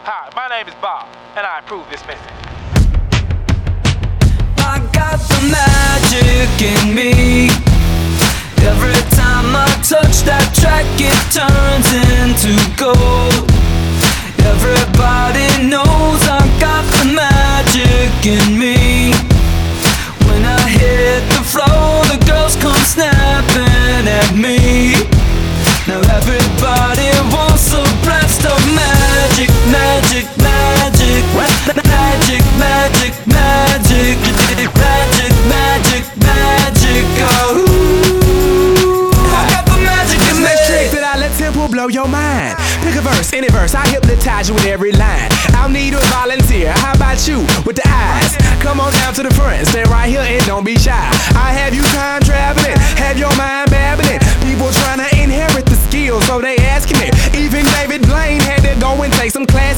Hi, my name is Bob, and I approve this message. I got the magic in me. Every time I touch that track, it turns into gold. Everybody knows I got the magic in me. When I hit the floor, the girls come snapping at me. Now everybody wants a blast of magic, magic, magic, magic, magic, magic, magic, magic, magic, oh. I got the magic in me. Next trick that I let Temple blow your mind. Pick a verse, any verse, I hypnotize you with every line. I'll need a volunteer, how about you with the eyes? Come on down to the front, stay right here and don't be shy. I have you time traveling, have your mind babbling. People trying to inherit the skills, so they asking me. Even David Blaine had to go and take some classes